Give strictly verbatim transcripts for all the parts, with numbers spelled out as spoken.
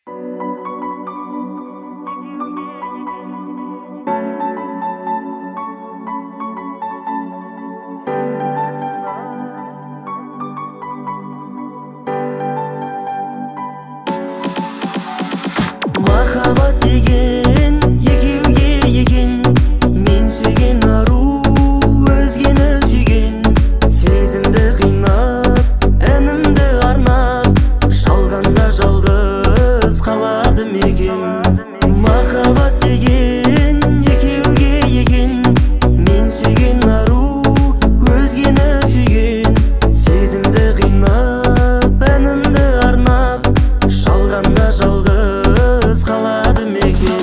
Махаббат деген екеуге екен, мен сүйген ару, өзгені сүйген. Сезімді қинап, әнімді арнап, жалғанда жалғыз қалады мекен. Махаббат деген екеуге екен, мен сүйген ару, өзгені сүйген. Сезімді қинап, әнімді арнап, жалғанда жалғыз қалады мекен.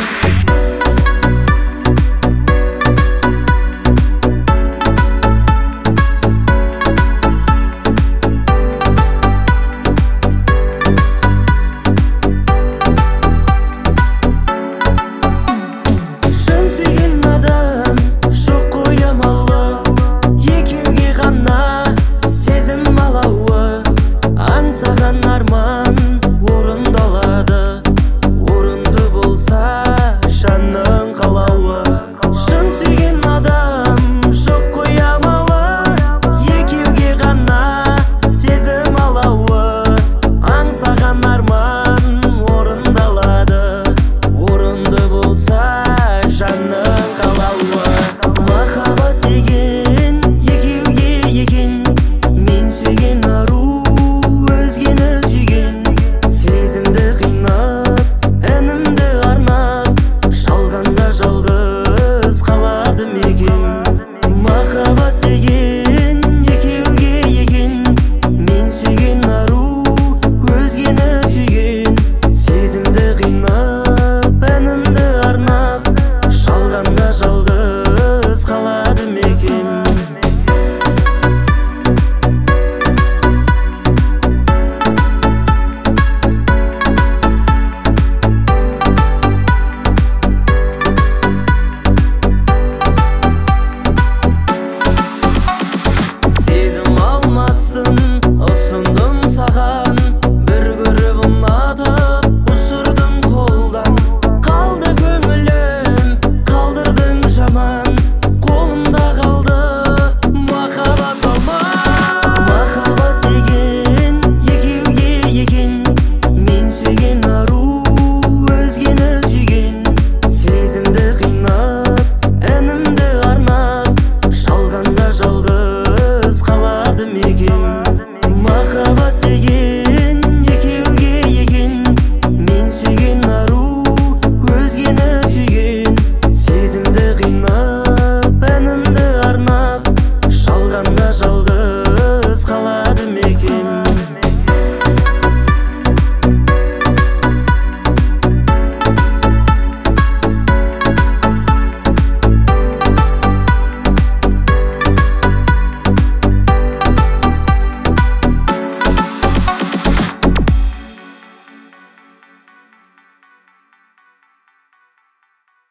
Шын сүйген адам жоқ қой амалы, екеуге ғана сезім алауы. Аңсаған арман